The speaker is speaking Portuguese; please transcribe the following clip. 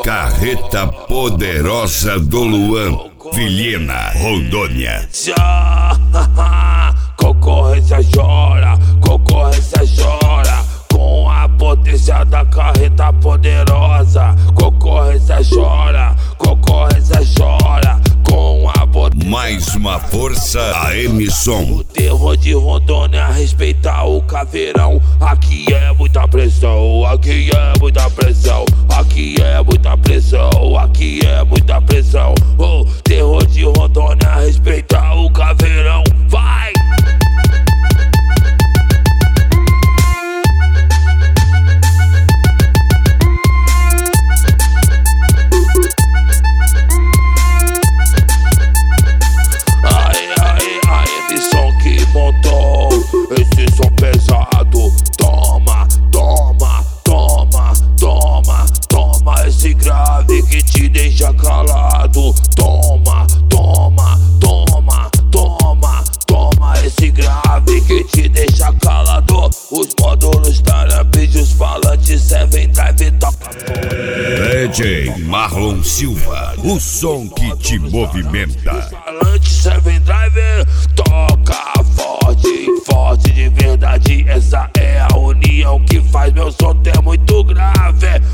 Carreta Poderosa do Luan, Vilhena, Rondônia. Concorrência chora, concorrência chora. Com a potência da carreta poderosa. Concorrência chora, concorrência chora. Com a potência. Mais uma força, a Emisson. O terror de Rondônia, respeitar o caveirão. Aqui é muita pressão, aqui é muita pressão. Aqui é muita pressão, aqui é muita pressão. O terror de Rondônia, respeitar o caveirão. Vai! Esse som pesado, toma, toma, toma, toma, toma esse grave que te deixa calado. Toma, toma, toma, toma, toma esse grave que te deixa calado. Os módulos Tarampides, os falantes Seven Drive toca. DJ Marlon Silva, o som que te movimenta. Os falantes Seven Drive toca forte, forte de verdade. Essa é a união que faz meu som ter muito grave.